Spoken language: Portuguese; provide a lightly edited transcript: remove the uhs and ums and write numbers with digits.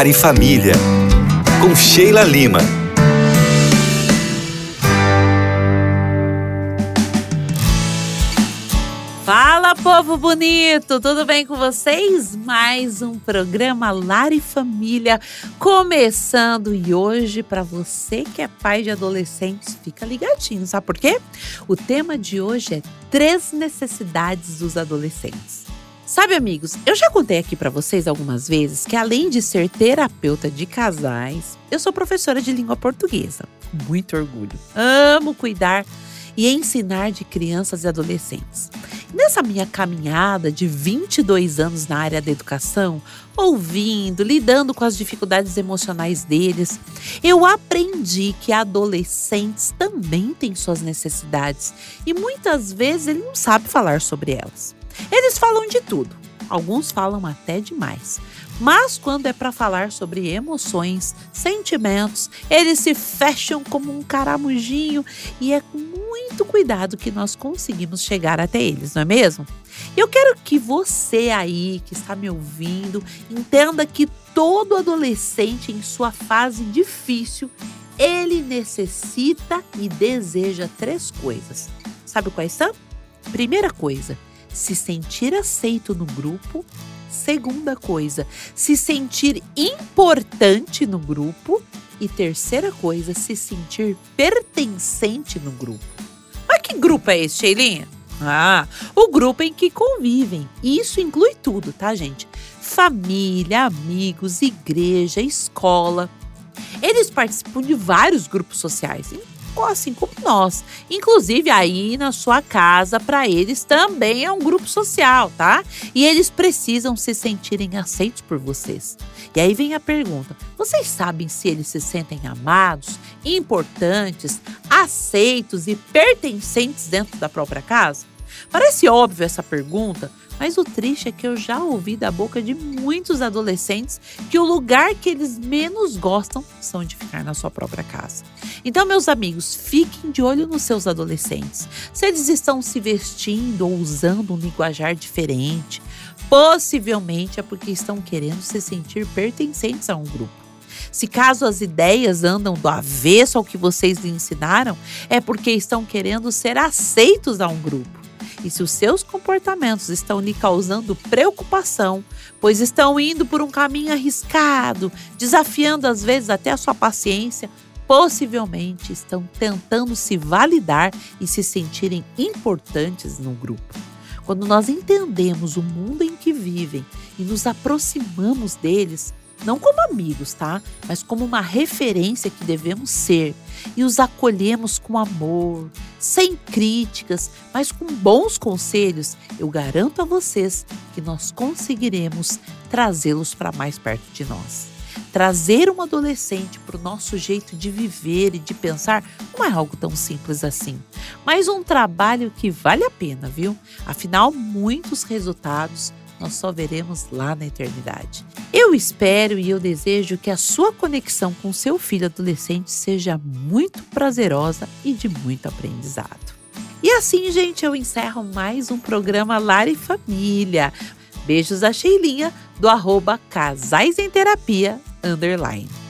Lar e Família, com Sheila Lima. Fala, povo bonito! Tudo bem com vocês? Mais um programa Lar e Família começando. E hoje, para você que é pai de adolescentes, fica ligadinho, sabe por quê? O tema de hoje é 3 necessidades dos adolescentes. Sabe, amigos, eu já contei aqui para vocês algumas vezes que, além de ser terapeuta de casais, eu sou professora de língua portuguesa. Com muito orgulho. Amo cuidar e ensinar de crianças e adolescentes. Nessa minha caminhada de 22 anos na área da educação, ouvindo, lidando com as dificuldades emocionais deles, eu aprendi que adolescentes também têm suas necessidades e muitas vezes ele não sabe falar sobre elas. Eles falam de tudo, alguns falam até demais. Mas quando é para falar sobre emoções, sentimentos, eles se fecham como um caramujinho e é com muito cuidado que nós conseguimos chegar até eles, não é mesmo? Eu quero que você aí que está me ouvindo entenda que todo adolescente em sua fase difícil, ele necessita e deseja 3 coisas. Sabe quais são? Primeira coisa, se sentir aceito no grupo. Segunda coisa, se sentir importante no grupo. E terceira coisa, se sentir pertencente no grupo. Mas que grupo é esse, Sheilinha? O grupo em que convivem. E isso inclui tudo, tá, gente? Família, amigos, igreja, escola. Eles participam de vários grupos sociais, assim como nós. Inclusive aí na sua casa, para eles também é um grupo social, tá? E eles precisam se sentirem aceitos por vocês. E aí vem a pergunta: vocês sabem se eles se sentem amados, importantes, aceitos e pertencentes dentro da própria casa? Parece óbvio essa pergunta, mas o triste é que eu já ouvi da boca de muitos adolescentes que o lugar que eles menos gostam são de ficar na sua própria casa. Então, meus amigos, fiquem de olho nos seus adolescentes. Se eles estão se vestindo ou usando um linguajar diferente, possivelmente é porque estão querendo se sentir pertencentes a um grupo. Se caso as ideias andam do avesso ao que vocês lhe ensinaram, é porque estão querendo ser aceitos a um grupo. E se os seus comportamentos estão lhe causando preocupação, pois estão indo por um caminho arriscado, desafiando às vezes até a sua paciência, possivelmente estão tentando se validar e se sentirem importantes no grupo. Quando nós entendemos o mundo em que vivem e nos aproximamos deles, não como amigos, tá? Mas como uma referência que devemos ser, e os acolhemos com amor, sem críticas, mas com bons conselhos, eu garanto a vocês que nós conseguiremos trazê-los para mais perto de nós. Trazer um adolescente para o nosso jeito de viver e de pensar não é algo tão simples assim, mas um trabalho que vale a pena, viu? Afinal, muitos resultados nós só veremos lá na eternidade. Eu espero e eu desejo que a sua conexão com seu filho adolescente seja muito prazerosa e de muito aprendizado. E assim, gente, eu encerro mais um programa Lar e Família. Beijos da Sheilinha, do @casaisemterapia_.